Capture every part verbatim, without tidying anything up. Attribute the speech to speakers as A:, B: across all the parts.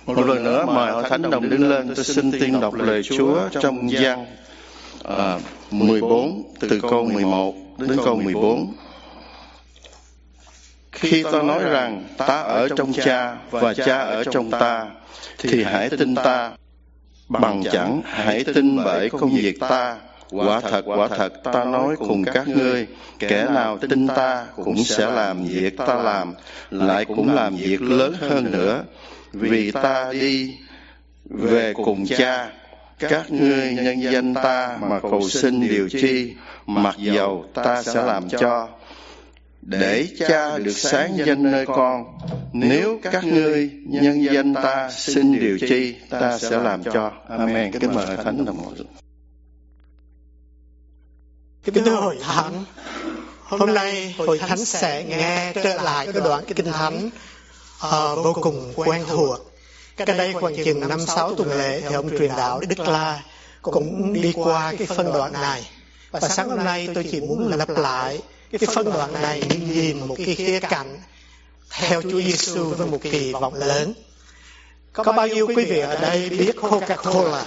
A: Một lần nữa mời hội thánh đồng đứng lên, tôi xin tiên đọc lời Chúa trong Giăng à, mười bốn từ câu mười một đến câu mười bốn. Khi ta nói rằng ta ở trong Cha và Cha ở trong ta, thì hãy tin ta, bằng chẳng hãy tin bởi công việc ta. Quả thật, quả thật, ta nói cùng các ngươi, kẻ nào tin ta cũng sẽ làm việc ta làm, lại cũng làm việc lớn hơn nữa, vì ta đi về cùng Cha. Các ngươi nhân danh ta mà cầu xin điều chi, mặc dầu ta sẽ làm cho, để Cha được sáng danh nơi con. Nếu các ngươi nhân danh ta xin điều chi, ta sẽ làm cho. Amen. Kính mời Thánh đồng hội.
B: Kính thưa hội thánh, hôm nay hội thánh sẽ nghe trở lại cái đoạn kinh thánh uh, vô cùng quen thuộc. Cách đây khoảng chừng năm sáu tuần lễ thì ông truyền đạo Đức La cũng đi qua cái phân đoạn này. Và sáng hôm nay tôi chỉ muốn lặp lại cái phân đoạn này nhìn một cái khía cạnh theo Chúa Giêsu với một kỳ vọng lớn. Có bao nhiêu quý vị ở đây biết Coca-Cola?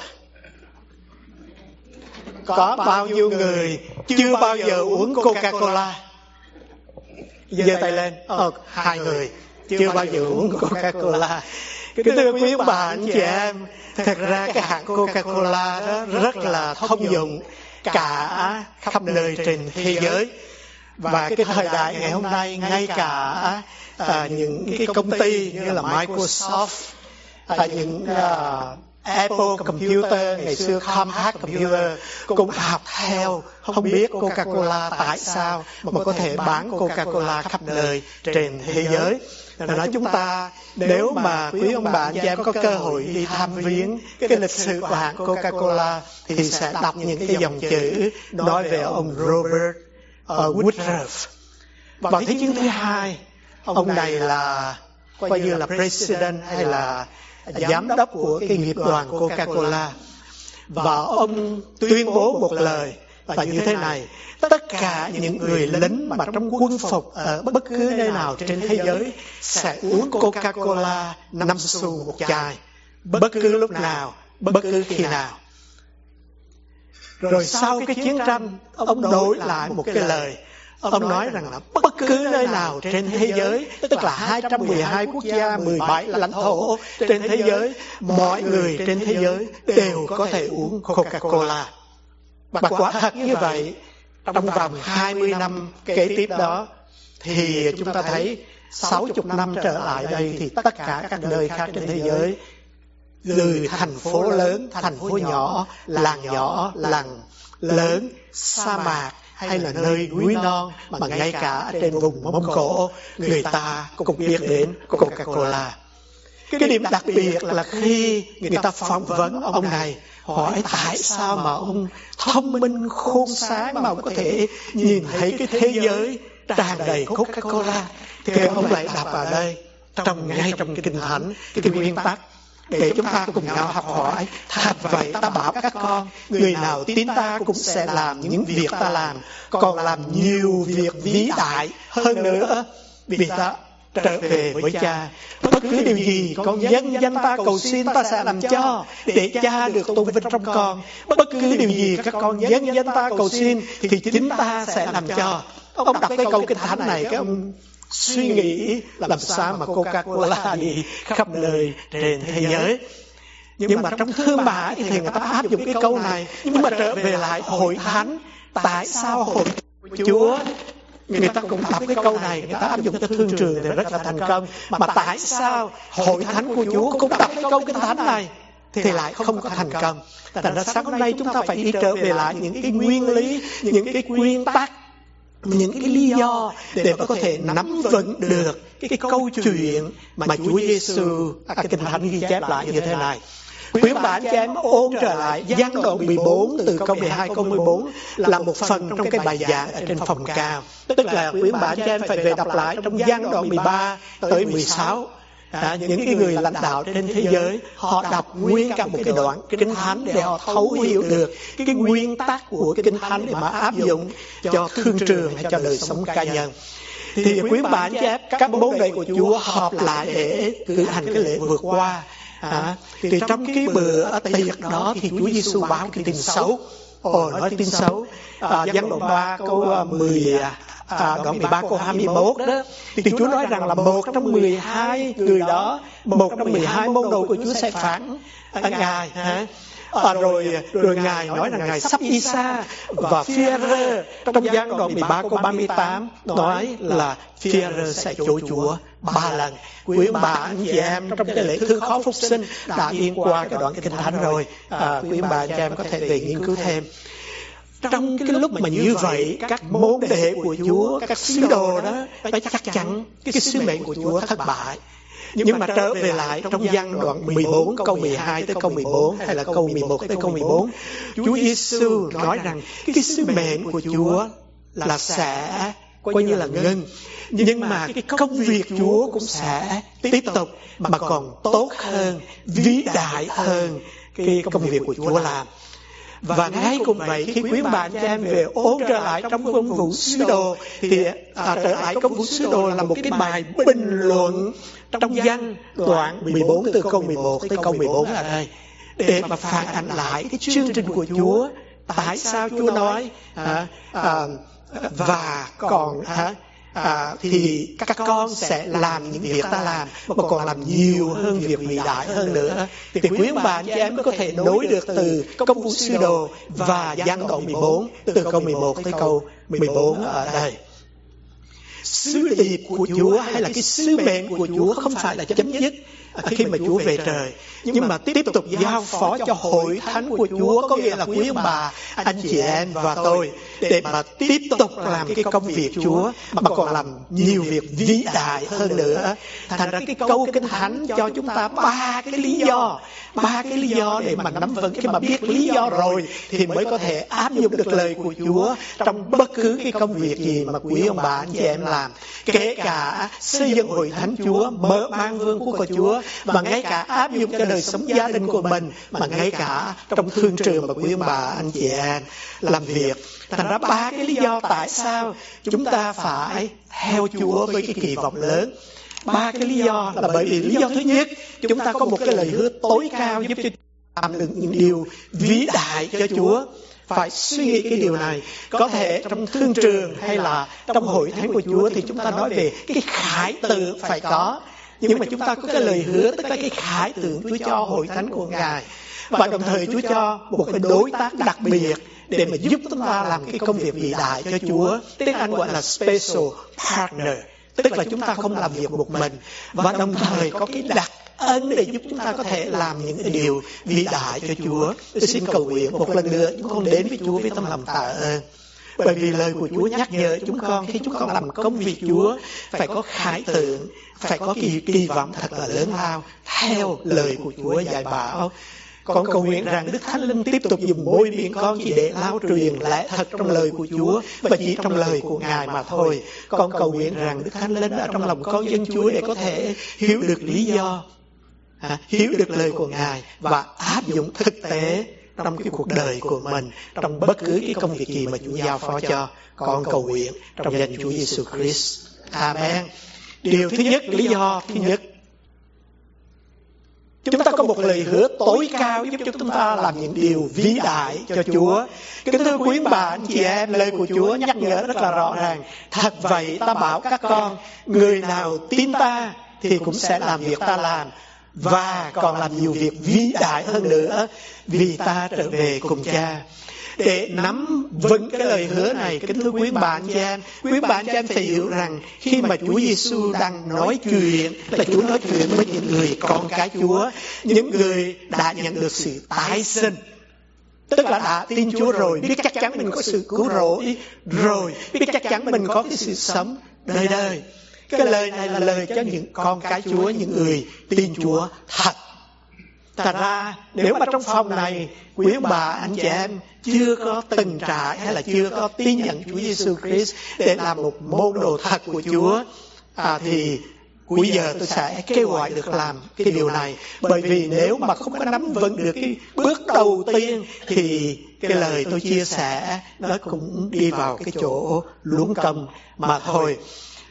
B: Có bao nhiêu người chưa bao giờ uống Coca-Cola? Giơ tay lên. Ờ, hai người chưa bao giờ uống Coca-Cola. Kính thưa quý ông bà, anh chị em, thật ra cái hãng Coca-Cola đó rất là thông dụng cả khắp nơi trên thế giới. Và cái thời đại ngày hôm nay, ngay cả à, những cái công ty như là Microsoft, à, những uh, Apple Computer, ngày xưa Compaq Computer cũng học theo, không biết Coca-Cola tại sao mà có thể bán Coca-Cola khắp nơi trên thế giới. Rồi nói chúng ta, nếu mà quý ông bà anh chị em có cơ hội đi thăm viếng cái lịch sử của hãng Coca-Cola thì sẽ đọc những cái dòng chữ nói về ông Robert uh, Woodruff. Vào Thế chiến thứ hai, ông này là coi như là president hay là giám đốc của cái nghiệp đoàn Coca-Cola. Và ông tuyên bố một lời là như thế này: tất cả những người lính mà trong quân phục ở bất cứ nơi nào trên thế giới sẽ uống Coca-Cola năm xu một chai, bất cứ lúc nào, bất cứ khi nào. Rồi sau cái chiến tranh, ông đổi lại một cái lời. Ông nói rằng là bất cứ nơi nào trên thế giới, tức là hai trăm mười hai quốc gia, mười bảy lãnh thổ trên thế giới, mọi người trên thế giới đều có thể uống Coca-Cola. Và quả thật như vậy, trong vòng hai mươi năm kế tiếp đó, thì chúng ta thấy sáu mươi năm trở lại đây thì tất cả các nơi khác trên thế giới, từ thành phố lớn, thành phố nhỏ, làng nhỏ, làng lớn, sa mạc, hay là nơi núi non, mà ngay cả trên vùng Mông Cổ, người ta cũng biết đến Coca-Cola. Cái điểm đặc biệt là khi người ta phỏng vấn ông này, hỏi tại sao mà ông thông minh khôn sáng mà ông có thể nhìn thấy cái thế giới tràn đầy Coca-Cola, thì ông lại đọc ở đây, trong ngay trong kinh thánh, cái nguyên tắc để chúng ta cùng nhau học hỏi. Thật vậy ta bảo các con, người nào tin ta cũng sẽ làm những việc ta làm, còn làm nhiều việc vĩ đại hơn nữa, vì ta trở về với Cha. Bất cứ điều gì con nhân danh ta cầu xin, ta sẽ làm cho, để Cha được tôn vinh trong con. Bất cứ điều gì các con nhân danh ta cầu xin thì chính ta sẽ làm cho. Ông đọc cái câu kinh thánh này, cái ông suy nghĩ làm sao mà Coca-Cola đi khắp nơi trên thế giới. Nhưng mà trong thương mại thì người ta áp dụng cái câu này. Nhưng mà trở về lại hội thánh, tại sao hội Chúa người ta cũng đọc cái câu này, người ta áp dụng cho thương trường thì rất là thành công. Mà tại sao hội thánh của Chúa cũng đọc cái câu kinh thánh này thì lại không có thành công? Thành ra sáng hôm nay chúng ta phải đi trở về lại những cái nguyên lý, những cái nguyên tắc, những cái lý do để mà có thể nắm vững được cái, cái câu chuyện mà Chúa Giêsu à, kinh thánh ghi chép lại như thế này. Quý ông bà anh chị em ôn trở lại Giăng đoạn mười bốn từ câu mười hai câu mười bốn là một phần trong cái bài giảng ở trên phòng cao. Tức là quý ông bà anh chị em phải về đọc lại trong Giăng đoạn mười ba tới mười sáu. À, những cái người lãnh đạo trên thế giới họ đọc nguyên cả một cái đoạn kinh thánh để họ thấu hiểu được cái, cái nguyên tắc của cái kinh thánh để mà áp dụng cho thương trường hay cho đời sống cá nhân. Thì quý bà anh chị em, các môn đệ của Chúa họp lại để cử hành cái lễ vượt qua. À, thì trong cái bữa tiệc đó thì Chúa Giêsu báo cái tin xấu. Ồ, nói tin xấu. À, Giăng đoạn ba câu mười, à, đoạn mười ba câu hai mươi mốt đó, thì Chúa nói rằng là một trong mười hai người đó, một trong mười hai môn đồ của Chúa sẽ phản Ngài. Hả? À, rồi rồi Ngài nói rằng Ngài sắp đi xa, và Phi-e-rơ trong Giăng đoạn mười ba câu ba mươi tám nói là Phi-e-rơ sẽ chối Chúa ba lần. Quý ông bà anh chị em, trong cái lễ thương khó phúc sinh đã điên qua cái đoạn kinh thánh rồi. À, quý ông bà anh chị em có thể về nghiên cứu thêm. Trong cái lúc mà như vậy, các môn đệ của Chúa, các sứ đồ đó, phải chắc chắn cái sứ mệnh của Chúa thất bại. Nhưng mà trở về lại trong Giăng đoạn mười bốn câu mười hai tới câu mười bốn, hay là câu mười một tới câu mười bốn, Chúa Giêsu nói rằng cái sứ mệnh của Chúa là sẽ coi như là ngưng, nhưng mà cái công việc Chúa cũng sẽ tiếp tục, mà còn tốt hơn, vĩ đại hơn cái công việc của Chúa làm. Và ngay cùng vậy, khi quý bạn cho em về ôn trở lại trong công vụ sứ đồ, thì à, trở lại công vụ sứ đồ là một cái bài bình luận trong Giăng đoạn mười bốn từ câu mười một tới câu mười bốn ở đây, để mà phản ánh lại cái chương trình của Chúa. Tại sao Chúa nói à, à, và còn à, À, thì các con sẽ làm những việc ta làm, mà còn làm nhiều hơn việc vĩ đại hơn nữa. Thì quý ông bà anh chị em mới có thể nối được từ công vụ sứ đồ và Giăng đoạn mười bốn, từ câu mười một tới câu mười bốn ở đây. Sứ điệp của Chúa hay là cái sứ mệnh của Chúa không phải là chấm dứt khi mà Chúa về trời, nhưng mà tiếp tục giao phó cho hội thánh của Chúa, có nghĩa là quý ông bà, anh chị em và tôi, để mà tiếp tục làm cái công việc Chúa, mà còn làm nhiều việc vĩ đại hơn nữa. Thành ra cái câu Kinh Thánh cho chúng ta ba cái lý do, ba cái lý do để mà nắm vững. Khi mà biết lý do rồi thì mới có thể áp dụng được lời của Chúa trong bất cứ cái công việc gì mà quý ông bà, anh chị em làm, kể cả xây dựng hội thánh Chúa, mở mang vương quốc của Chúa, mà ngay cả áp dụng cho đời sống gia đình của mình, mà ngay cả trong thương trường mà quý ông bà, anh chị em làm việc. Thành ra ba cái lý do tại sao chúng ta phải theo Chúa với cái kỳ vọng lớn. Ba cái lý do là bởi vì lý do thứ nhất, chúng ta có một cái lời hứa tối cao giúp cho làm được những điều vĩ đại cho Chúa. Phải suy nghĩ cái điều này. Có thể trong thương trường hay là trong hội thánh của Chúa thì chúng ta nói về cái khải tượng phải có, nhưng mà chúng ta có cái lời hứa, tức là cái khải tượng Chúa cho hội thánh của Ngài, và đồng thời Chúa cho một cái đối tác đặc biệt để mà giúp chúng ta làm cái công việc vĩ đại cho Chúa. Tiếng Anh gọi là special partner, tức là chúng ta không làm việc một mình, và đồng thời có cái đặc ân để giúp chúng ta có thể làm những cái điều vĩ đại cho Chúa. Tôi xin cầu nguyện một lần nữa chúng con đến với Chúa với tâm lòng tạ ơn, bởi vì lời của Chúa nhắc nhở chúng con khi chúng con làm công việc Chúa phải có khải tượng, phải có kỳ kỳ vọng thật là lớn lao theo lời của Chúa dạy bảo. Con cầu nguyện rằng Đức Thánh Linh tiếp tục dùng môi miệng con chỉ để lao truyền lẽ thật trong lời của Chúa, và chỉ trong lời của Ngài mà thôi. Con cầu nguyện rằng Đức Thánh Linh ở trong lòng con dân Chúa để có thể hiểu được lý do, à, hiểu được lời của Ngài và áp dụng thực tế trong cái cuộc đời của mình, trong bất cứ cái công việc gì mà Chúa giao phó cho. Con cầu nguyện trong danh Chúa Giêsu Christ. Amen. Điều thứ nhất, lý do thứ nhất, chúng ta có một lời hứa tối cao giúp cho chúng ta làm những điều vĩ đại cho Chúa. Kính thưa quý bà, anh chị em, lời của Chúa nhắc nhở rất là rõ ràng. Thật vậy ta bảo các con, người nào tin ta thì cũng sẽ làm việc ta làm, và còn làm nhiều việc vĩ đại hơn nữa, vì ta trở về cùng Cha. Để nắm vững cái lời hứa này, kính thưa quý bạn chị em, quý bạn chị em phải hiểu rằng khi mà Chúa Giêsu đang nói chuyện, là Chúa nói chuyện với những người con cái Chúa, những người đã nhận được sự tái sinh, tức là đã tin Chúa rồi, biết chắc chắn mình có sự cứu rỗi rồi, biết chắc chắn mình có cái sự sống đời đời. Cái lời này là lời cho những con cái Chúa, những người tin Chúa thật. Thật ra nếu mà trong phòng này quý bà anh chị em chưa có từng trải hay là chưa có tin nhận Chúa Giêsu Christ để làm một môn đồ thật của Chúa, à, thì cuối giờ tôi sẽ kêu gọi được làm cái điều này. Bởi vì nếu mà không có nắm vững được cái bước đầu tiên thì cái lời tôi chia sẻ nó cũng đi vào cái chỗ luống câm mà thôi.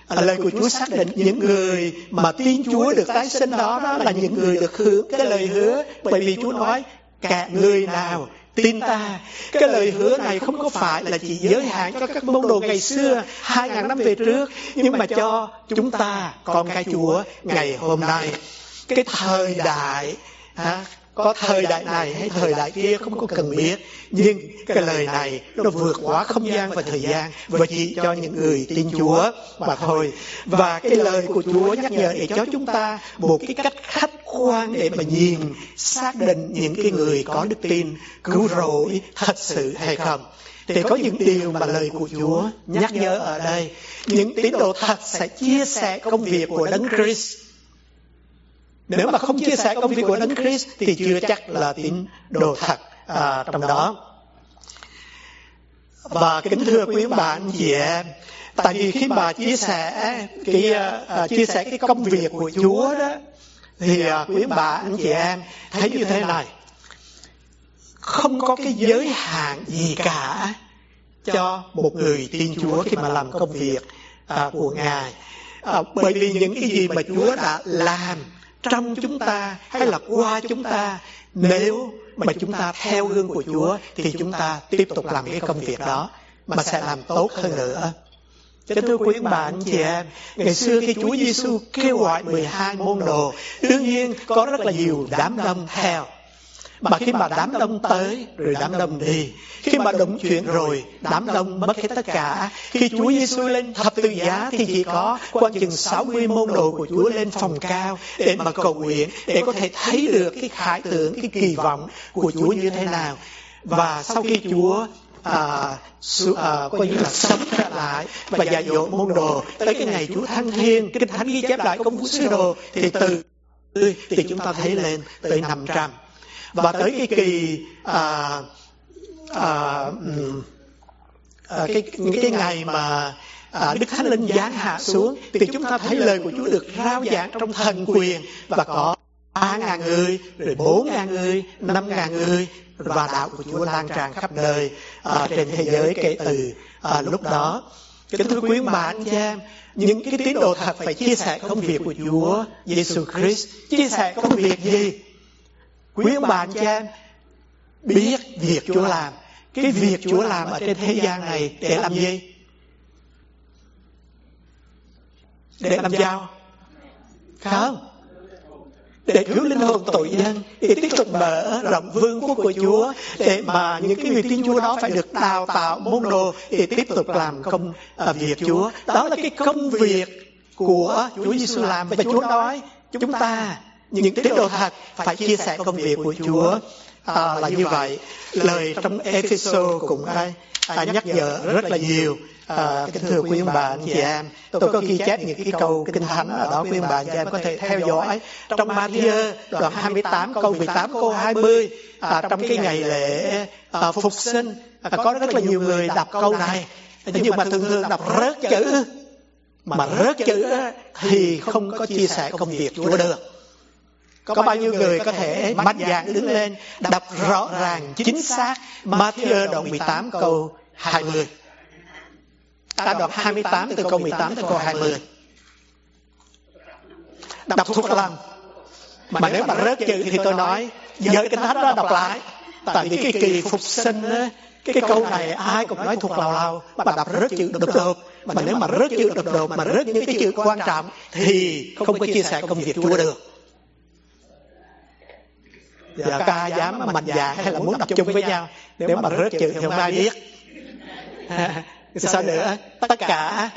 B: Lời của Chúa xác định những người mà tin Chúa được tái sinh đó, đó là những người được hưởng cái lời hứa. Bởi vì Chúa nói cả người nào tin ta. Cái lời hứa này không có phải là chỉ giới hạn cho các môn đồ ngày xưa hai ngàn năm về trước, nhưng mà cho chúng ta con cái Chúa ngày hôm nay. Cái thời đại ha, có thời đại này hay thời đại kia không có cần biết, nhưng cái lời này nó vượt quá không gian và thời gian và chỉ cho những người tin Chúa mà thôi. Và cái lời của Chúa nhắc nhở để cho chúng ta một cái cách khách quan để mà nhìn xác định những cái người có đức tin cứu rỗi thật sự hay không. Thì có những điều mà lời của Chúa nhắc nhở ở đây. Những tín đồ thật sẽ chia sẻ công việc của Đấng Christ. Nếu mà không chia sẻ công việc của Đấng Christ thì chưa chắc là tín đồ thật à, trong đó. Và kính thưa quý bạn chị em, tại vì khi mà chia sẻ cái uh, chia sẻ cái công việc của Chúa đó, thì uh, quý bạn chị em thấy như thế này: không có cái giới hạn gì cả cho một người tin Chúa khi mà làm công việc uh, của Ngài, uh, bởi vì những cái gì mà Chúa đã làm trong chúng ta hay là qua chúng ta, nếu mà chúng ta theo gương của Chúa thì chúng ta tiếp tục làm cái công việc đó mà sẽ làm tốt hơn nữa. Kính thưa quý bạn chị em, ngày xưa khi Chúa Giêsu kêu gọi mười hai môn đồ, đương nhiên có rất là nhiều đám đông theo. Mà khi mà đám đông tới rồi đám đông đi, khi mà đụng chuyện rồi đám đông mất hết tất cả. Khi Chúa Giêsu lên thập tự giá thì chỉ có khoảng chừng sáu mươi môn đồ của Chúa lên phòng cao để mà cầu nguyện, để có thể thấy được cái khải tượng, cái kỳ vọng của Chúa như thế nào. Và sau khi Chúa à, su, à, coi như là sống trở lại và dạy dỗ môn đồ, tới cái ngày Chúa thăng thiên, Kinh Thánh ghi chép lại công vụ sứ đồ, thì từ thì chúng ta thấy lên tới năm trăm. Và tới cái kỳ à, à, à, cái những cái ngày mà à, Đức Thánh Linh giáng hạ xuống, thì chúng ta thấy lời của Chúa được rao giảng trong thần quyền, và có ba ngàn người, rồi bốn ngàn người, năm ngàn người, và đạo của Chúa lan tràn khắp nơi à, trên thế giới kể từ à, lúc đó. Kính thưa quý bạn chị em, những cái tín đồ thật phải chia sẻ công việc của Chúa Giêsu Christ. Chia sẻ công việc gì? Quý ông bạn chị em biết việc Chúa làm. Cái việc Chúa làm ở trên thế gian này để làm gì? Để làm giàu? Không. Để cứu linh hồn tội nhân, để tiếp tục mở rộng vương quốc của Chúa, để mà những cái người tin Chúa đó phải được đào tạo môn đồ để tiếp tục làm công uh, việc Chúa. Đó là cái công việc của Chúa Giêsu làm. Và Chúa nói chúng ta, những tín đồ thật, phải chia sẻ công việc của Chúa à, là như vậy. Lời trong Ephesos cũng ai à, nhắc nhở rất là nhiều. À, kính thưa quý ông bà anh chị em, tôi có ghi chép những cái câu Kinh Thánh ở đó, quý ông bà anh chị em có thể theo dõi. Trong Ma-thi-ơ đoạn hai mươi tám câu mười tám câu hai mươi, à, trong cái ngày lễ à, phục sinh, à, có rất là nhiều người đọc câu này, nhưng mà thường thường đọc rớt chữ. Mà rớt chữ thì không có chia sẻ công việc Chúa được. Có bao nhiêu người có thể mạnh dạn đứng lên đọc rõ ràng chính xác Ma-thi-ơ đoạn mười tám câu hai mươi. Ta đoạn hai mươi tám từ câu mười tám tới câu hai mươi. Đọc thuộc lòng. Mà nếu mà rớt chữ thì tôi nói giới Kinh Thánh đó đọc lại. Tại vì cái kỳ phục sinh á, cái câu này ai cũng nói thuộc lào lào, mà đọc rớt chữ đột đột. Mà nếu mà rớt chữ đột đột, mà rớt những cái chữ quan trọng thì không có chia sẻ công việc Chúa được. Giờ ca dám mà mạnh dạn hay là muốn đọc chung với nhau, nếu mà rớt chữ thì không ai biết. Sao nữa? Tất cả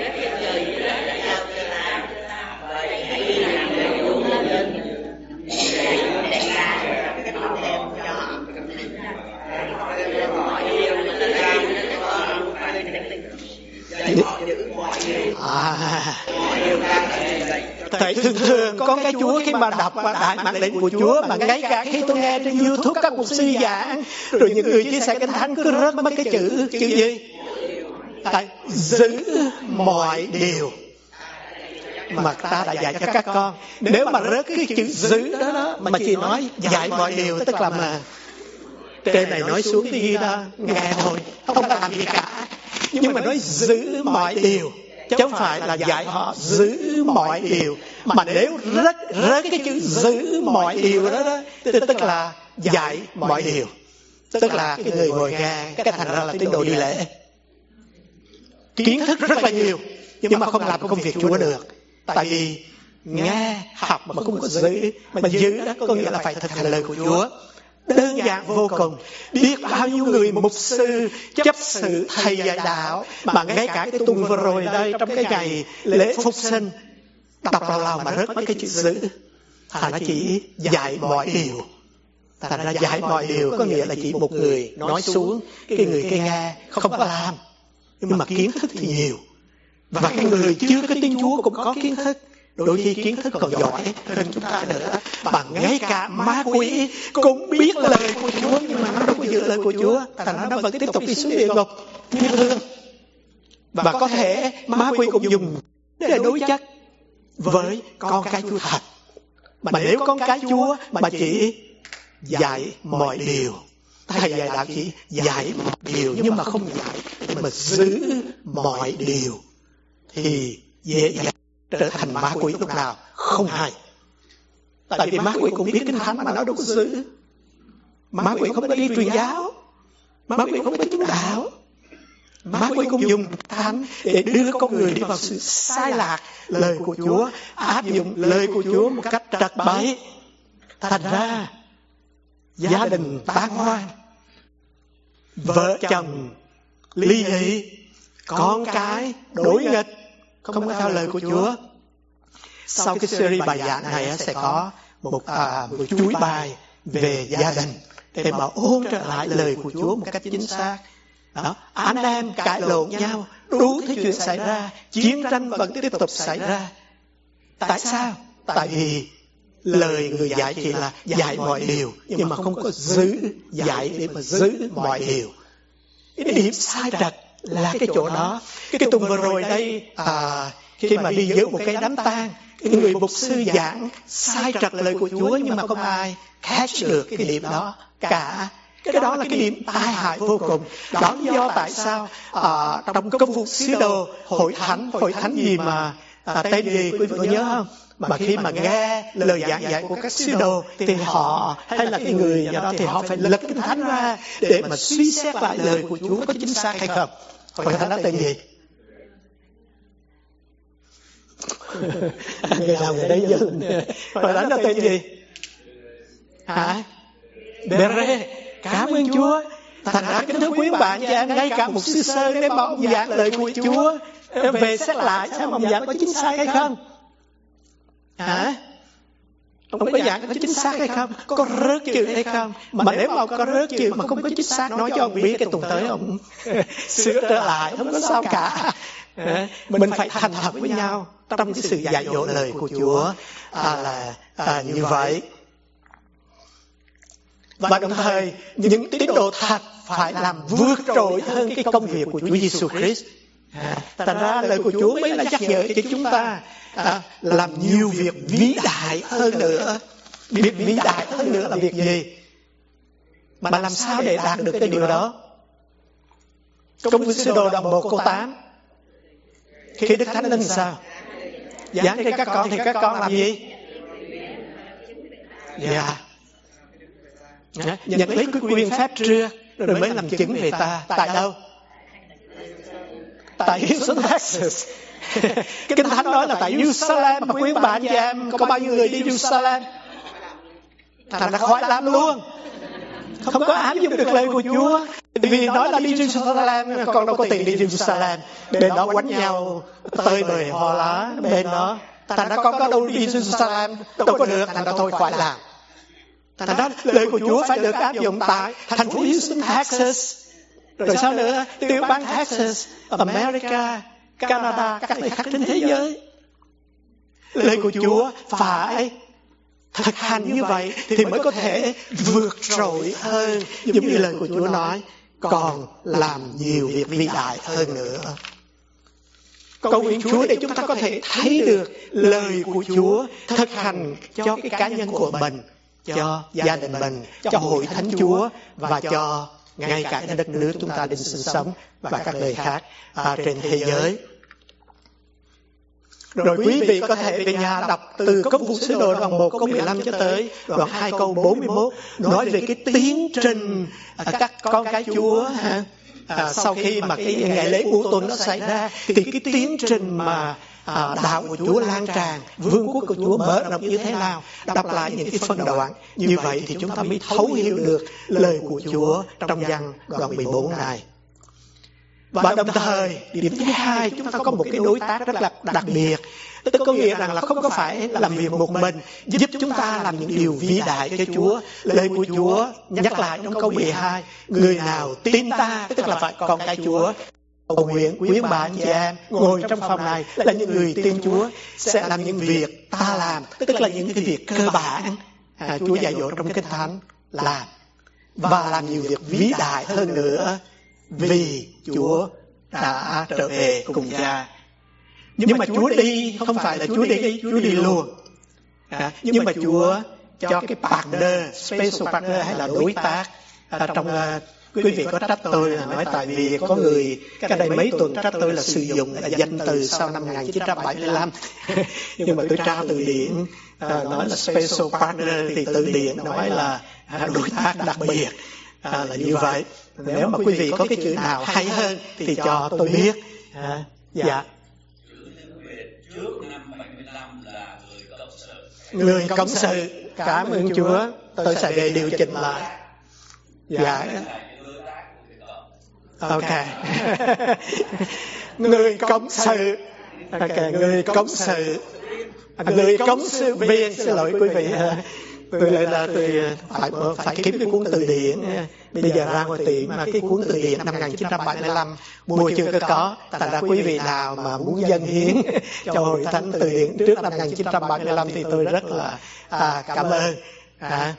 B: à, tại thường thường con cái Chúa khi mà đọc đại mạng lệnh của Chúa, mà ngay cả khi tôi nghe trên YouTube các mục sư giảng, rồi những người chia sẻ Kinh Thánh cứ rớt mất cái chữ chữ gì? Tại giữ mọi điều mà ta đã dạy cho các con. Nếu mà rớt cái chữ giữ đó, đó mà chỉ nói dạy mọi điều, tức là mà trên này nói xuống thì đó nghe thôi, không làm gì cả. Nhưng mà nói giữ mọi điều chứ không phải là dạy họ giữ mọi điều. Mà nếu rớt rớt cái chữ giữ mọi điều đó đó, tức là dạy mọi điều, tức là cái người ngồi nghe cái thành ra là tín đồ đi lễ, kiến thức rất là nhiều nhưng mà không làm công việc Chúa được. Tại vì nghe học mà không có giữ, mà giữ đó có nghĩa là phải thực hành lời của Chúa. Đơn giản vô cùng. Biết bao nhiêu người mục sư chấp sự thầy dạy đạo mà ngay cả cái tuần vừa rồi đây, trong cái ngày lễ Phục Sinh, đọc vào lòng mà rớt mấy cái chữ giữ. Thà nó chỉ dạy mọi điều. Thà nó dạy mọi điều có nghĩa là chỉ một người nói xuống, cái người kia nghe không có làm, nhưng mà kiến thức thì nhiều. Và cái người chưa có tin Chúa cũng có kiến thức, đôi khi kiến thức còn giỏi hơn chúng ta nữa. Mà ngay cả ma quỷ cũng biết lời của Chúa nhưng mà nó đâu có giữ lời của Chúa, thành ra nó vẫn tiếp tục đi xuống địa ngục như thường. Và có thể ma quỷ cũng dùng để đối chất với con cái Chúa thật. Mà nếu con cái Chúa mà chỉ dạy mọi điều, thầy dạy đạo chỉ dạy mọi điều nhưng mà không dạy mà giữ mọi điều, thì dễ dàng trở thành ma quỷ lúc nào không hay. Tại vì ma quỷ cũng biết Kinh Thánh mà nó đâu có giữ. Ma quỷ không có đi truyền giáo, ma quỷ không có chứng đạo, ma quỷ cũng dùng Thánh để đưa con người đi vào sự sai lạc lời của Chúa, áp dụng lời của Chúa một cách trật bậy. Thành ra gia đình tan hoang, vợ chồng ly dị, con cái đối nghịch, không có theo lời của Chúa. Sau cái series bài giảng này sẽ có một, à, một chuỗi bài về gia đình để mà ôn trở lại lời của Chúa một cách chính xác. Đó, anh em cãi lộn nhau, đủ thứ chuyện xảy ra, chiến tranh vẫn tiếp tục xảy ra. Tại sao? Tại vì lời người dạy chỉ là dạy mọi điều nhưng mà không có giữ dạy để mà giữ mọi điều. Cái điểm sai trật là cái chỗ đó. Cái tuần vừa rồi đây, à, khi mà đi dự một cái đám tang, cái người mục sư giảng sai trật lời của Chúa nhưng mà không ai catch được cái điểm đó cả. Cái đó là cái điểm tai hại vô cùng. Đó lý do tại sao à, trong công vụ sứ đồ, hội thánh, hội thánh gì mà à, tên gì quý vị có nhớ không? Mà khi mà nghe lời giảng dạy của các sứ đồ thì họ hay là cái người nào đó thì họ phải lật Kinh Thánh ra để mà suy xét lại lời của Chúa có chính xác hay không. Hội thánh đó tên gì? Người nào người đấy dừng. Hội thánh đó tên gì? Hả? Bê-rê. Cảm ơn Chúa. Thành ra kính thưa quý bạn chị em, ngay cả một sư sơ nếu mà ông giảng lời của Chúa về xét lại xem ông giảng có chính xác hay không. Hả? Ông có giảng có chính xác hay không? Có rớt chữ hay không? Mà nếu mà ông có rớt chữ mà không có chính xác, nói cho ông biết cái tuần tới ông sửa trở lại, không có sao cả. Mình phải thành thật với nhau trong cái sự dạy dỗ lời của Chúa à, là à, như vậy. Và đồng thời những tín đồ thật phải làm vượt trội hơn cái công việc của Chúa Giêsu Christ. À, thành ra lời của Chúa mới là nhắc nhở cho chúng ta à, làm nhiều việc vĩ đại hơn nữa. Việc vĩ đại hơn nữa là việc gì? Mà làm sao để đạt được cái điều đó? Công vụ sứ đồ đoạn một câu tám, khi Đức Thánh Linh sao giảng cho các con thì các con làm gì? Dạ yeah. Nhận lấy cái quyền phép trước rồi mới làm chứng về ta. Tại đâu? Tại Houston, Texas. Kinh Thánh nói là tại Jerusalem. Mà quý bạn chị em, có bao nhiêu người đi Jerusalem? Thành ra khỏi làm luôn, không có áp dụng được lời của Chúa. Vì nói là đi Jerusalem, còn đâu có tiền đi Jerusalem. Bên đó quánh nhau tơi bời hoa lá bên đó. Thành ra con có đâu đi Jerusalem đâu có được. Thành ra thôi khỏi làm. Thành ra lời của Chúa phải được áp dụng tại thành phố Houston, Texas. Rồi sao nữa? Tiểu bang Texas, America, Canada, các nơi khác trên thế giới. Lời của Chúa phải thực hành như vậy thì mới có thể vượt trội hơn, giống như lời của Chúa nói, còn làm nhiều việc vĩ đại hơn nữa. Cầu nguyện Chúa để chúng ta có thể thấy được lời của Chúa thực hành cho cái cá nhân của mình, cho gia đình mình, cho hội thánh Chúa và cho ngay cả đất nước chúng ta đang sinh sống và các nơi khác à, trên thế giới. Rồi quý vị có thể về nhà đọc từ Công vụ Sứ Đồ đoạn một câu mười lăm cho tới đoạn hai câu bốn mươi mốt, nói về cái tiến trình các con cái Chúa ha. À, sau khi mà cái ngày lễ ngũ tuần nó xảy ra thì cái tiến trình mà à, đạo của Chúa lan tràn, vương quốc của Chúa mở rộng như thế nào, đọc lại những cái phân đoạn như vậy thì chúng ta mới thấu hiểu được lời của Chúa trong văn đoạn mười bốn này. Và đồng thời điểm thứ hai, chúng ta có một cái đối tác rất là đặc biệt, tức có nghĩa rằng là không có phải làm việc một mình, giúp chúng ta làm những điều vĩ đại cho Chúa. Lời của Chúa nhắc lại trong câu mười hai, người nào tin ta, tức là phải con cái Chúa. Cầu nguyện quý ông bà anh chị em ngồi trong phòng này là những người tin Chúa sẽ làm những việc ta làm, tức là những cái việc cơ bản à, Chúa dạy dỗ trong Kinh Thánh làm, và làm nhiều việc vĩ đại hơn nữa vì Chúa đã trở về cùng Cha. Nhưng mà Chúa đi không phải là Chúa đi, Chúa đi luôn. À, nhưng mà Chúa cho cái partner, special partner hay là đối tác. À, trong uh, quý vị có trách tôi là nói tại vì có người cái đây mấy tuần trách tôi là sử dụng là danh từ sau năm một nghìn chín trăm bảy mươi lăm. Nhưng mà tôi tra từ điển uh, nói là special partner thì từ điển nói là uh, đối tác đặc biệt. À, là như vậy. Nếu mà quý vị có cái chữ nào hay hơn thì cho tôi biết. À, dạ.
C: Trước năm bảy mươi lăm là người cộng sự.
B: Người cộng sự. Cảm ơn Chúa. Tôi sẽ về điều chỉnh lại. Dạ. Ok. Người cộng sự. Ok, người cộng sự. Người cộng sự viên. Xin lỗi quý vị. Tôi lại là tôi phải phải kiếm cái cuốn từ điển. Bây giờ ra ngoài tiệm mà cái cuốn từ điển năm một nghìn chín trăm bảy mươi lăm mua chưa có. Thành ra quý vị nào mà muốn dâng hiến cho hội thánh từ điển trước năm một nghìn chín trăm bảy mươi lăm thì tôi rất là à, cảm ơn. À,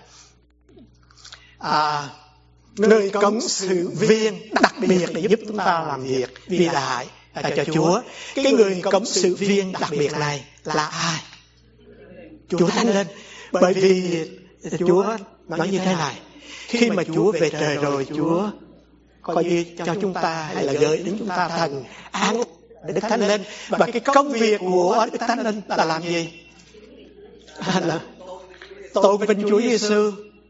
B: à, người cộng sự viên đặc biệt để giúp chúng ta làm việc vĩ đại à, cho Chúa. Cái người cộng sự viên đặc biệt này là ai? Chúa Thánh Linh. Bởi vì Chúa nói như thế này, khi mà Chúa về trời rồi, Chúa coi như cho chúng ta hay là gửi đến chúng ta thần án Đức Thánh Linh. Và cái công việc của Đức Thánh Linh là làm gì? À, là tôn vinh Chúa Giêsu,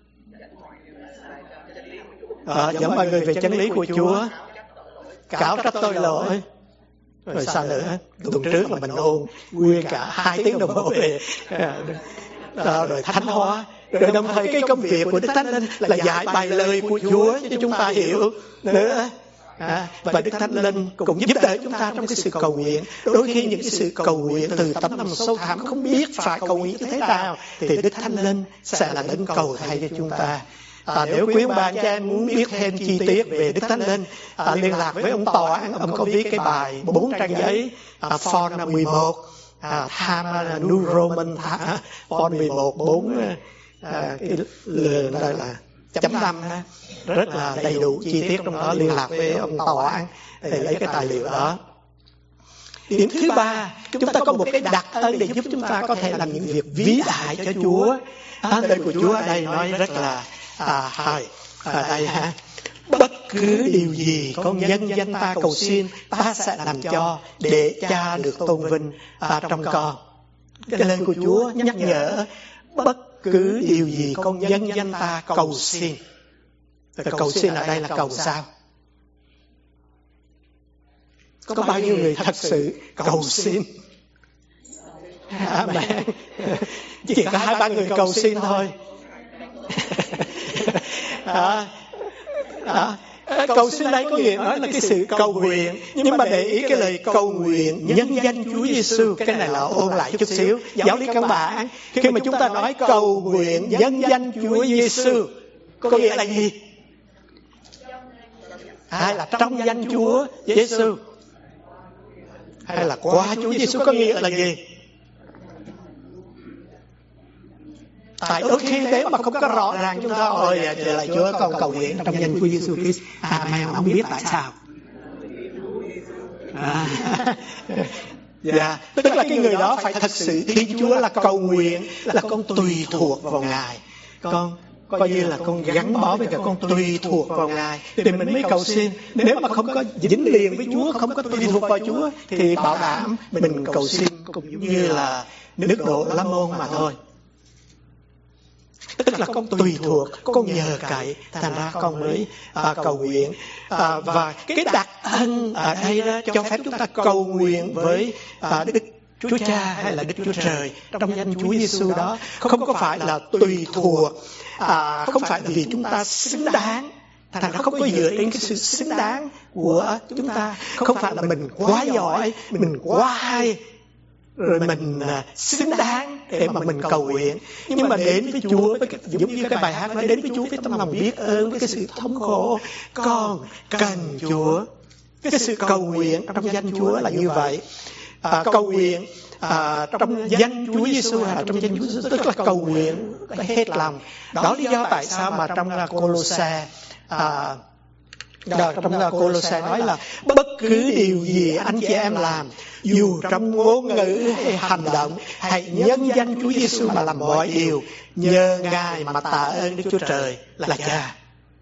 B: à, dẫn mọi người về chân lý của Chúa, cáo trách tội lỗi. Rồi sao nữa? Tuần trước là mình ôn nguyên cả hai tiếng đồng hồ về À, rồi thánh hóa, rồi đồng thời cái công việc của Đức Thánh Linh là dạy bài lời của Chúa cho chúng ta hiểu nữa. À, và Đức Thánh Linh cũng giúp đỡ chúng ta trong cái sự cầu nguyện. Đôi khi những cái sự cầu nguyện từ tấm lòng sâu thẳm không biết phải cầu nguyện như thế nào thì Đức Thánh Linh sẽ là đấng cầu thay cho chúng ta. À, nếu quý ông bà anh chị em muốn biết thêm chi tiết về Đức Thánh Linh, à, liên lạc với ông Tòa, ông có viết cái bài bốn trang giấy, à, Phone mười một, à, Tham New Roman Phone mười một, bốn à, cái đây là chấm năm, rất là đầy đủ chi tiết trong đó. Liên lạc với ông Tòa để lấy cái tài liệu đó. Điểm thứ ba, chúng ta có một cái đặc ân để giúp chúng ta có thể làm những việc vĩ đại cho Chúa. À, lời của Chúa ở đây nói rất là à, hay ở đây ha. Bất cứ điều gì con nhân danh ta cầu xin, ta sẽ làm cho để Cha được tôn vinh à, trong con. Cái lời của Chúa nhắc nhở bất cứ điều gì con nhân danh ta cầu xin. Cầu xin ở đây là cầu sao? Có bao nhiêu người thật sự cầu xin? Amen. Chỉ có hai ba người cầu xin thôi. À, à, cầu xin đây có nghĩa nói là cái sự cầu nguyện, nhưng mà để ý cái lời cầu nguyện nhân danh Chúa Giêsu, cái này là ôn lại chút xíu giáo lý căn bản. Khi mà chúng ta nói cầu nguyện nhân danh Chúa Giêsu có nghĩa là gì? Hay là trong danh Chúa Giêsu, hay là qua Chúa Giêsu có nghĩa là gì? Tại đôi khi nếu mà không có rõ ràng chúng ta ôi trở lại Chúa con cầu nguyện trong danh Chúa Giêsu Christ, à mà không biết tại sao. À, dạ, tức là cái người đó phải thật sự tin Chúa là cầu nguyện, là con tùy thuộc vào Ngài, con coi như là con gắn bó với cả con tùy thuộc vào Ngài để mình mới cầu xin. Nếu mà không có dính liền với Chúa, không có tùy thuộc vào Chúa, thì bảo đảm mình cầu xin cũng như là nước đổ lá môn mà thôi. Tức là con tùy thuộc, con nhờ cậy, thành ra con mới à, cầu nguyện. À, và cái đặc ân ở đây đó cho phép chúng ta cầu nguyện với à, Đức Chúa Cha hay là Đức Chúa Trời trong danh Chúa Giêsu đó, không có phải là tùy thuộc, à, không phải là vì chúng ta xứng đáng, thành ra không có dựa trên cái sự xứng đáng của chúng ta, không phải là mình quá giỏi, mình quá hay, rồi mình uh, xứng đáng để mà mình cầu nguyện. Nhưng mà đến với Chúa, với cái, giống như cái bài hát nói, đến với Chúa với tấm lòng biết ơn, với cái sự thống khổ, con cần Chúa. Cái sự cầu nguyện trong danh Chúa là như vậy. À, cầu nguyện à, trong danh Chúa Giêsu hay là trong danh Chúa Giêsu, tức là cầu nguyện hết lòng. Đó lý do tại sao mà trong Cô-lô-se à, Đó, trong Cô-lô-se nói là bất cứ điều gì anh chị em làm, dù trong ngôn ngữ hay hành động, hãy nhân danh Chúa Giêsu mà làm mọi điều, nhờ Ngài mà tạ ơn Đức Chúa Trời là Cha.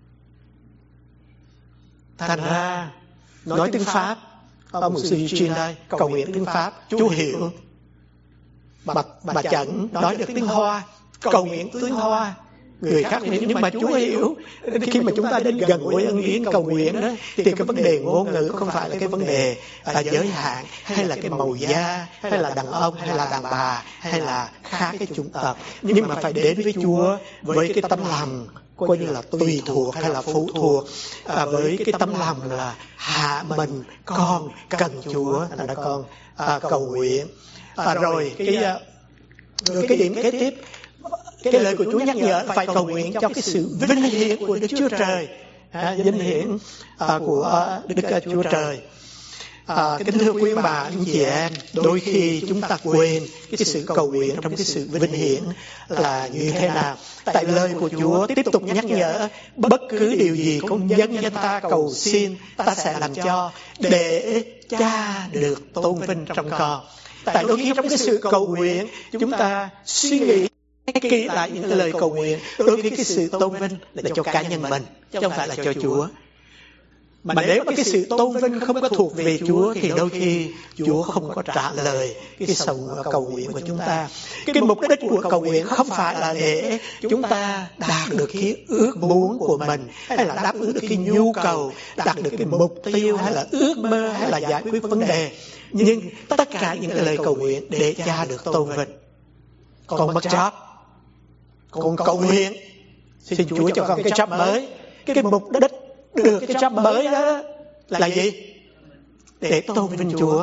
B: Thành ra nói tiếng Pháp, ông mục sư Eugene đây cầu nguyện tiếng Pháp, chú hiểu. Bà, bà Chẩn nói được tiếng Hoa, cầu nguyện tiếng Hoa, người khác hiểu, nhưng mà Chúa hiểu. Khi mà chúng ta đến gần với ân yến cầu nguyện đó, thì cái vấn đề ngôn ngữ không phải là cái vấn đề à, giới hạn, hay là cái màu da, hay là đàn ông, hay là đàn bà, hay là khác cái chủng tộc, nhưng mà phải đến với Chúa với cái tấm lòng coi như là tùy thuộc hay là phụ thuộc, à, với cái tấm lòng là hạ mình, con cần Chúa, là đã con à, cầu nguyện. À, rồi cái rồi cái điểm kế tiếp, cái lời của Chúa nhắc nhở là phải cầu nguyện cho cái sự vinh hiển của Đức Chúa Trời, à, vinh hiển à, của Đức Chúa Trời. À, kính thưa quý bà anh chị em, đôi khi chúng ta quên cái sự cầu nguyện trong cái sự vinh hiển là như thế nào. Tại lời của Chúa tiếp tục nhắc nhở, bất cứ điều gì con dân dân ta cầu xin, ta sẽ làm cho, để Cha được tôn vinh trong con. Tại đôi khi trong cái sự cầu nguyện, chúng ta suy nghĩ kỹ lại những cái lời cầu nguyện, đôi khi cái sự tôn vinh là cho cá nhân mình, chứ không phải là cho Chúa. Mà nếu mà cái sự tôn vinh không có thuộc về Chúa, thì đôi khi Chúa không có trả lời cái sự cầu nguyện của chúng ta. Cái mục đích của cầu nguyện không phải là để chúng ta đạt được cái ước muốn của mình, hay là đáp ứng được cái nhu cầu, đạt được cái mục tiêu, hay là ước mơ, hay là giải quyết vấn đề. Nhưng tất cả những cái lời cầu nguyện để Cha được tôn vinh. Con mất job, con cầu nguyện xin Chúa cho con cái job mới. Cái mục đích được cái job mới đó là gì? Để tôn vinh Chúa,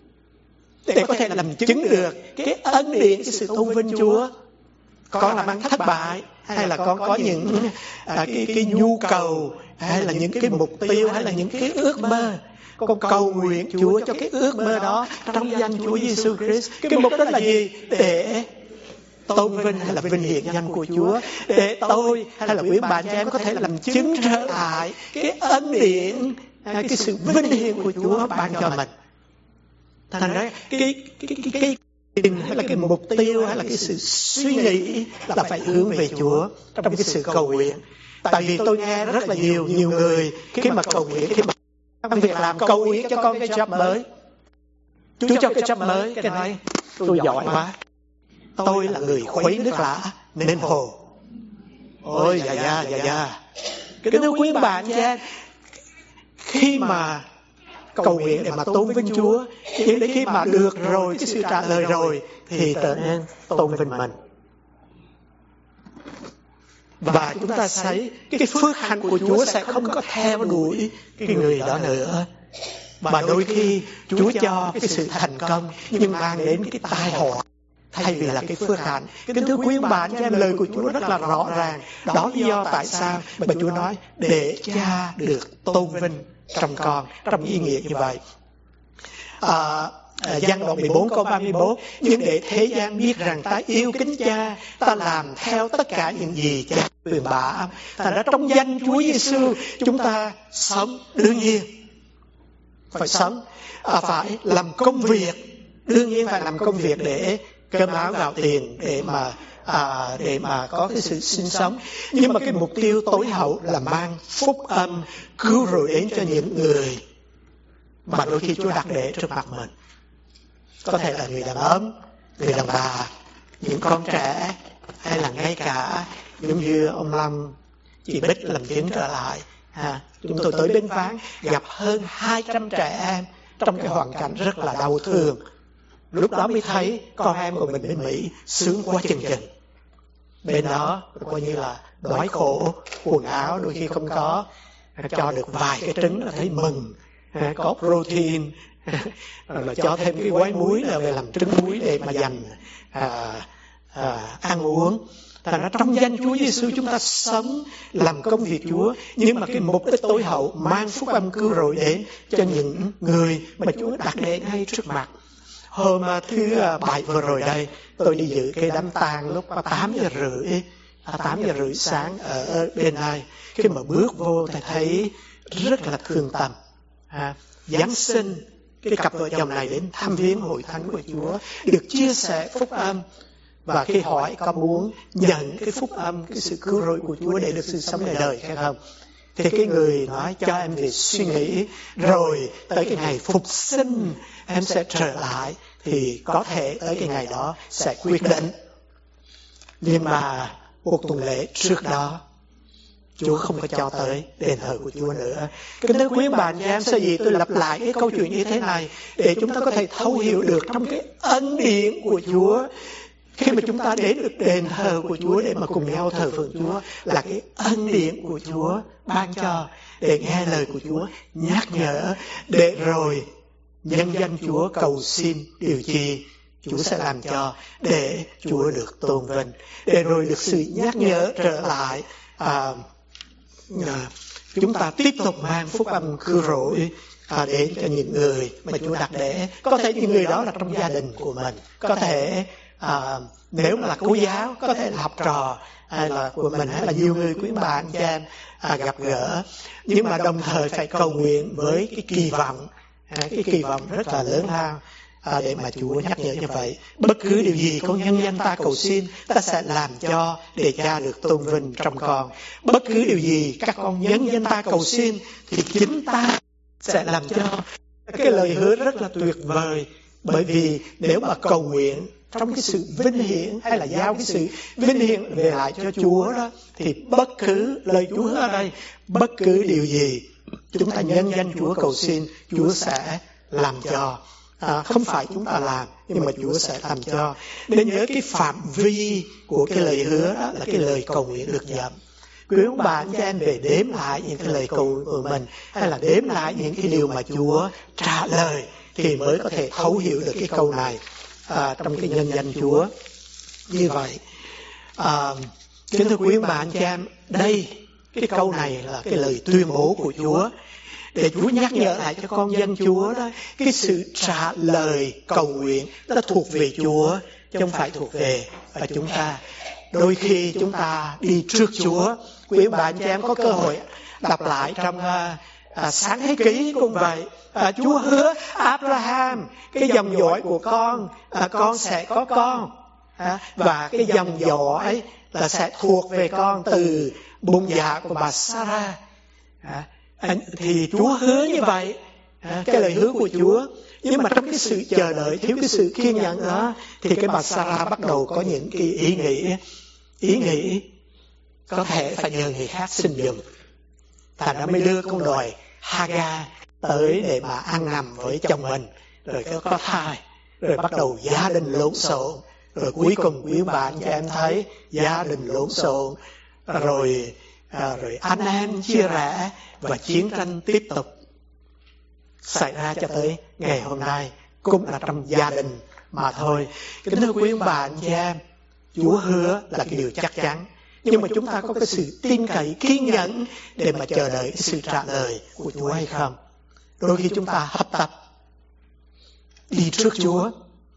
B: để có thể làm chứng được cái ân điển, cái sự tôn vinh Chúa. Con làm ăn thất bại, hay là con có những à, cái, cái nhu cầu, hay là những cái mục tiêu, hay là những cái ước mơ, con cầu nguyện Chúa cho cái ước mơ đó trong danh Chúa Giêsu Christ. Cái mục đích là gì? Để tôn vinh hay là vinh hiển danh của Chúa, để tôi hay là quý bạn em có thể làm chứng trở lại cái ân điển, cái sự vinh hiển của Chúa ban cho mình. Thành ra cái cái cái cái cái hay là cái mục tiêu, hay là cái sự suy nghĩ là phải hướng về Chúa trong cái sự cầu nguyện. Tại vì tôi nghe rất là nhiều nhiều người khi mà cầu nguyện, khi mà công việc làm cầu nguyện cho con cái job mới, Chúa cho cái job mới, cái nói tôi giỏi quá, tôi là người khuấy nước lã nên hồ. Ôi dạ dạ dạ dạ. Cái thưa quý bạn nha, khi mà cầu nguyện để mà tôn vinh Chúa, nhưng đến khi mà được rồi, cái sự trả lời rồi, thì trở nên tôn vinh mình. Và chúng ta thấy cái phước hạnh của Chúa sẽ không có theo đuổi cái người đó nữa. Và đôi khi Chúa cho cái sự thành công nhưng mang đến cái tai họa thay vì là cái phước hạnh. Kính thưa quý bạn, cho em lời của Chúa rất là rõ ràng. Đó lý do tại sao mà Chúa nói để Cha được tôn vinh trong con, trong ý nghĩa như vậy. À, Giăng đoạn mười bốn câu ba mươi mốt, nhưng để thế gian biết rằng ta yêu kính Cha, ta làm theo tất cả những gì Cha truyền bảo. Thành ra trong danh Chúa Giêsu chúng ta sống đương nhiên phải sống, à, phải làm công việc, đương nhiên phải làm công việc để cơm áo gạo tiền, để mà à, để mà có cái sự sinh sống. Nhưng mà cái mục tiêu tối hậu là mang phúc âm cứu rỗi đến cho những người mà đôi khi Chúa đặt để trước mặt mình. Có thể là người đàn ông, người đàn bà, những con trẻ, hay là ngay cả giống như ông Lâm, chị Bích làm chứng trở lại. À, chúng tôi tới Bến Ván gặp hơn hai trăm trẻ em trong cái hoàn cảnh rất là đau thương. Lúc đó mới thấy con em của mình bên Mỹ sướng quá chừng chừng. Bên đó coi như là đói khổ, quần áo đôi khi không có, cho được vài cái trứng là thấy mừng, có protein, rồi là cho thêm cái gói muối là về làm trứng muối để mà dành à, à, ăn uống. Thành ra trong danh Chúa Giêsu chúng ta sống làm công việc Chúa, nhưng mà cái mục đích tối hậu mang phúc âm cứu rỗi đến cho những người mà Chúa đặt đến ngay trước mặt. Hôm thứ bảy vừa rồi đây, tôi đi dự cái đám tang lúc tám giờ rưỡi, tám giờ rưỡi sáng ở bên này. Khi mà bước vô thì thấy rất là thương tâm. À, Giáng sinh, cái cặp vợ chồng này đến thăm viếng hội thánh của Chúa, được chia sẻ phúc âm. Và khi hỏi có muốn nhận cái phúc âm, cái sự cứu rỗi của Chúa để được sự sống đời đời hay không, thì cái người nói cho em về suy nghĩ, rồi tới cái ngày phục sinh em sẽ trở lại, thì có thể tới cái ngày đó sẽ quyết định. Nhưng mà một tuần lễ trước đó, Chúa không có cho tới đền thờ của Chúa nữa. Kính thưa quý bạn chị em, sao gì tôi lặp lại cái câu chuyện như thế này để chúng ta có thể thấu hiểu được trong cái ân điển của Chúa. Khi mà chúng ta đến được đền thờ của Chúa để mà cùng nhau thờ phượng Chúa, là cái ân điển của Chúa ban cho để nghe lời của Chúa nhắc nhở, để rồi nhân danh Chúa cầu xin điều chi Chúa sẽ làm cho để Chúa được tôn vinh, để rồi được sự nhắc nhở trở lại. À, à, chúng ta tiếp tục mang phúc âm cứu rỗi à, đến cho những người mà Chúa đặt để. Có thể những người đó là trong gia đình của mình, có thể à, nếu mà là cô giáo, có thể là học trò hay là của mình, hay là nhiều người quý bạn cho em à, gặp gỡ. Nhưng mà đồng thời phải cầu nguyện với cái kỳ vọng, à, cái kỳ vọng rất là lớn lao. À, để mà Chúa nhắc nhở như vậy. Bất cứ điều gì con nhân danh ta cầu xin, ta sẽ làm cho để Cha được tôn vinh trong con. Bất cứ điều gì các con nhân danh ta cầu xin, thì chính ta sẽ làm cho. Cái lời hứa rất là tuyệt vời. Bởi vì nếu mà cầu nguyện trong cái sự vinh hiển, hay là giao cái sự vinh hiển về lại cho Chúa đó, thì bất cứ lời Chúa hứa ở đây, bất cứ điều gì chúng ta nhân danh Chúa cầu xin, Chúa sẽ làm cho. À, không phải chúng ta làm, nhưng mà Chúa sẽ làm cho. Nên nhớ cái phạm vi của cái lời hứa đó là cái lời cầu nguyện được dậm. Quý ông bà anh chị em về đếm lại những cái lời cầu của mình, hay là đếm lại những cái điều mà Chúa trả lời, thì mới có thể thấu hiểu được cái câu này à, trong cái nhân danh Chúa. Như vậy, à, kính thưa quý ông bà anh chị em, đây cái câu này là cái lời tuyên bố của Chúa, để Chúa nhắc nhở lại cho con dân Chúa đó, cái sự trả lời cầu nguyện nó thuộc về Chúa, chứ không phải thuộc về ở chúng ta. Đôi khi chúng ta đi trước Chúa. Quý bạn chị em có cơ hội đọc lại trong uh, uh, Sáng Thế Ký cũng vậy. Uh, Chúa hứa Abraham, cái dòng dõi của con, uh, con sẽ có con, uh, và cái dòng dõi là sẽ thuộc về con từ bụng dạ của bà Sarah. Uh, thì Chúa hứa như vậy, à, cái lời hứa của Chúa. Nhưng mà trong cái sự chờ đợi, thiếu cái sự kiên nhẫn đó, thì cái bà Sarah bắt đầu có những cái ý nghĩ ý nghĩ có thể phải nhờ người khác xin giùm. Thành ra mới đưa con đòi Hagar tới để mà ăn nằm với chồng mình, rồi có, có thai, rồi bắt đầu gia đình lộn xộn, rồi cuối cùng quý bạn cho em thấy gia đình lộn xộn, rồi à, rồi anh em chia rẽ, và chiến tranh tiếp tục xảy ra cho tới ngày hôm nay, cũng là trong gia đình mà thôi. Kính thưa quý ông bà anh chị em, Chúa hứa là cái điều chắc chắn, nhưng mà chúng ta có cái sự tin cậy, kiên nhẫn để mà chờ đợi cái sự trả lời của Chúa hay không? Đôi khi chúng ta hấp tấp đi trước Chúa.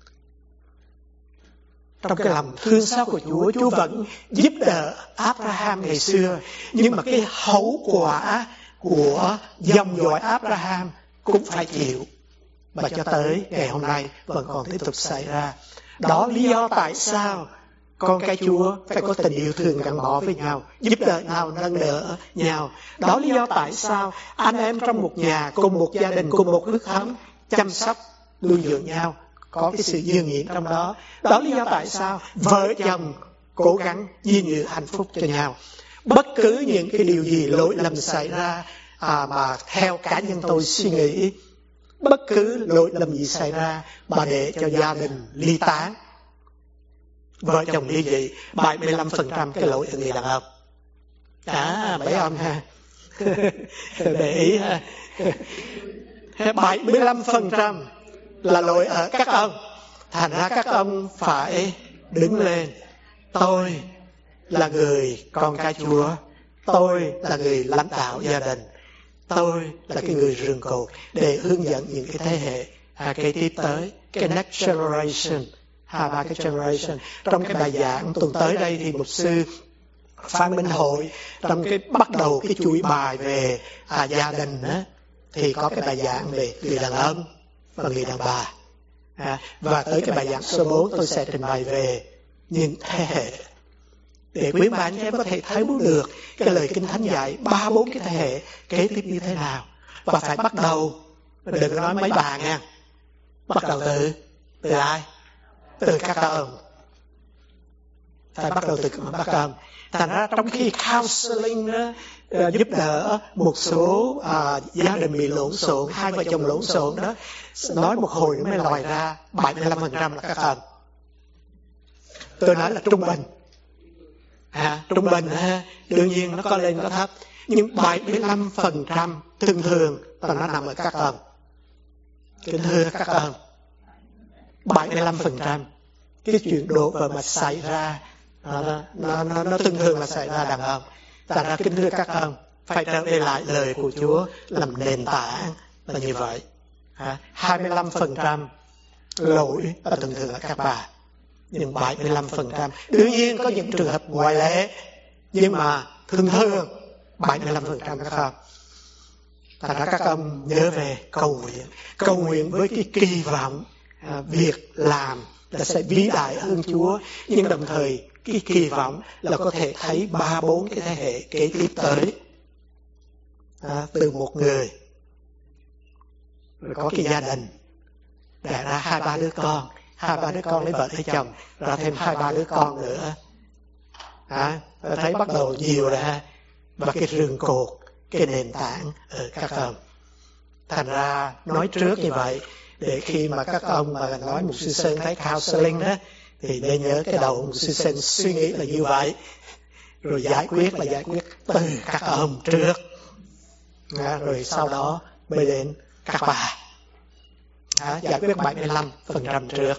B: Trong cái lòng thương xót của Chúa, Chúa vẫn giúp đỡ Abraham ngày xưa, nhưng mà cái hậu quả của dòng dõi Abraham cũng phải chịu, và cho tới ngày hôm nay vẫn còn tiếp tục xảy ra. Đó lý do tại sao con cái Chúa phải có tình yêu thương gắn bó với nhau, giúp đỡ nhau, nâng đỡ nhau. Đó lý do tại sao anh em trong một nhà, cùng một gia đình, cùng một nước thánh, chăm sóc, nuôi dưỡng nhau, có cái sự dương nhiệt trong đó. Đó lý do tại sao vợ chồng cố gắng gìn giữ hạnh phúc cho nhau. Bất cứ những cái điều gì lỗi lầm xảy ra à, mà theo cá nhân tôi suy nghĩ, bất cứ lỗi lầm gì xảy ra mà để cho gia đình ly tán, vợ chồng ly dị, bảy mươi lăm phần trăm cái lỗi từ người đàn ông. À, mấy ông ha, để ý ha, bảy mươi lăm phần trăm là lỗi ở các ông. Thành ra các ông phải đứng lên. Tôi là người con cái Chúa, tôi là người lãnh đạo gia đình, tôi là cái người rường cột để hướng dẫn những cái thế hệ à, kế tiếp tới, cái next generation, hai ba cái generation. Trong cái bài giảng tuần tới đây thì mục sư Phan Minh Hội trong cái bắt đầu cái chuỗi bài về à, gia đình á, thì có cái bài giảng về người đàn ông và người đàn bà. À, và tới cái bài giảng số bốn tôi sẽ trình bày về những thế hệ, để quý bạn em có thể thấy được cái lời Kinh Thánh dạy ba bốn cái thế hệ kế tiếp như thế nào. Và phải bắt đầu, đừng nói mấy bà nha, bắt đầu từ từ ai? Từ các ông. Phải bắt đầu từ các ông. Thành ra trong khi counseling đó, uh, giúp đỡ một số uh, gia đình bị lộn xộn, hai vợ chồng lộn xộn đó, nói một hồi nó mới lòi ra bảy mươi lăm phần trăm là các ông. Tôi nói là trung bình. À, trung bình ha, đương nhiên nó có lên có thấp, nhưng bảy mươi lăm phần trăm thường thường là nó nằm ở các ông. Kính thưa các ông, bảy mươi lăm phần trăm cái chuyện đổ vỡ mà xảy ra nó, nó, nó, nó thường thường là xảy ra đàn ông. Tại ra kính thưa các ông, phải trở về lại lời của Chúa làm nền tảng là như vậy. À, hai mươi lăm phần trăm lỗi là thường thường là các bà, nhưng bảy mươi lăm phần trăm đương nhiên có những trường hợp ngoại lệ, nhưng mà thường thường bảy mươi lăm phần trăm các ông. Thành ra các ông nhớ về cầu nguyện, cầu nguyện với cái kỳ vọng à, việc làm là sẽ vĩ đại hơn Chúa, nhưng đồng thời cái kỳ vọng là có thể thấy ba bốn cái thế hệ kế tiếp tới à, từ một người, rồi có cái gia đình đẻ ra hai ba đứa con, hai ba đứa con lấy vợ lấy chồng, rồi thêm hai ba đứa con nữa. À, thấy bắt đầu nhiều rồi ha. Và cái rừng cột, cái nền tảng ở các ông. Thành ra nói trước như vậy, để khi mà các ông mà nói mục sư Sơn thấy counseling đó, thì nên nhớ cái đầu mục sư Sơn suy nghĩ là như vậy, rồi giải quyết là giải quyết từ các ông trước, à, rồi sau đó mới đến các bà. À, giải quyết bảy mươi lăm phần trăm trước.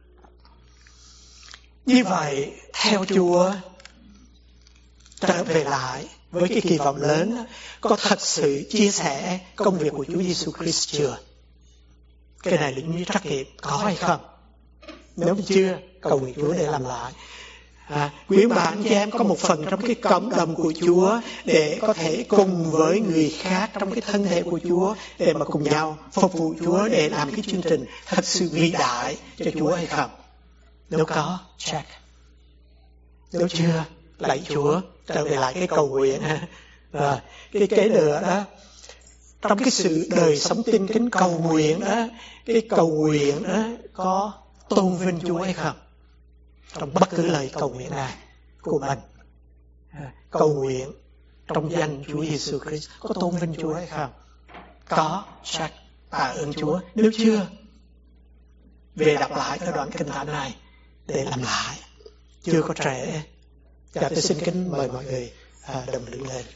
B: Như vậy, theo Chúa, trở về lại với cái kỳ vọng lớn, có thật sự chia sẻ công việc của Chúa Giêsu Christ chưa? Cái này là những trắc nghiệm có hay không? Nếu chưa, cầu nguyện Chúa để làm lại. À, quý bạn chị em có một phần trong cái cộng đồng của Chúa để có thể cùng với người khác trong cái thân thể của Chúa để mà cùng nhau phục vụ Chúa, để làm cái chương trình thật sự vĩ đại cho Chúa hay không? Nếu có, check. Nếu chưa, lạy Chúa trở về lại cái cầu nguyện. Rồi, cái kế nữa đó, trong cái sự đời sống tin kính cầu nguyện đó, cái cầu nguyện đó có tôn vinh Chúa hay không? Trong bất cứ lời cầu nguyện nào của mình, cầu nguyện trong danh Chúa Giêsu Christ có tôn vinh Chúa hay không? Có, chắc tạ ơn Chúa. Nếu chưa, về đọc lại cái đoạn kinh thánh này để làm lại. Chưa có trễ. Và tôi xin kính mời mọi người à, đồng đứng lên.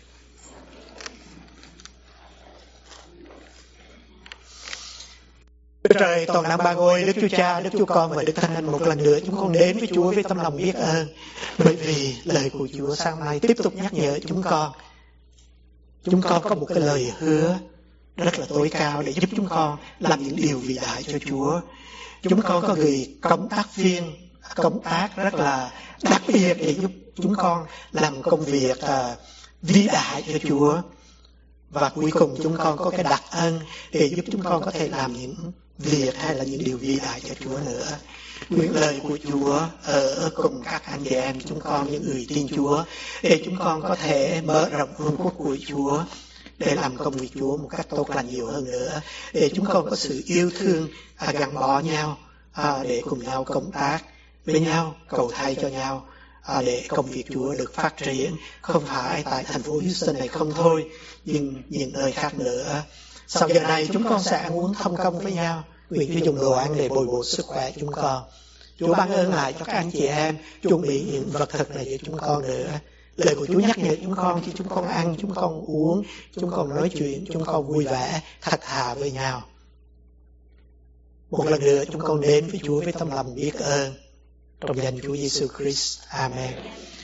B: Đức Trời toàn năng ba ngôi, Đức Chúa Cha, Đức Chúa Con và Đức Thánh Thần, một lần nữa chúng con đến với Chúa với tấm lòng biết ơn, bởi vì lời của Chúa sáng nay tiếp tục nhắc nhở chúng con. Chúng con có một cái lời hứa rất là tối cao để giúp chúng con làm những điều vĩ đại cho Chúa. Chúng con có người cộng tác viên công tác rất là đặc biệt để giúp chúng con làm công việc uh, vĩ đại cho Chúa. Và cuối cùng chúng con có cái đặc ân để giúp chúng con có thể làm những việc hay là những điều vĩ đại cho Chúa nữa. Nguyện lời của Chúa ở cùng các anh chị em chúng con, những người tin Chúa, để chúng con có thể mở rộng vương quốc của Chúa, để làm công việc Chúa một cách tốt lành nhiều hơn nữa, để chúng con có sự yêu thương à, gắn bó nhau, à, để cùng nhau công tác với nhau, cầu thay cho nhau, à, để công việc Chúa được phát triển, không phải tại thành phố Houston này không thôi, nhưng những nơi khác nữa. Sau giờ này chúng con sẽ ăn uống thông công với nhau. Nguyện Chúa dùng đồ ăn để bồi bổ sức khỏe chúng con. Chúa ban ơn lại cho các anh chị em, chuẩn bị những vật thực này cho chúng con nữa. Lời của Chúa nhắc nhở chúng con khi chúng con ăn, chúng con uống, chúng con nói chuyện, chúng con vui vẻ, thật thà với nhau. Một lần nữa chúng con đến với Chúa với tâm lòng biết ơn. Trong danh Chúa Giêsu Christ. Amen.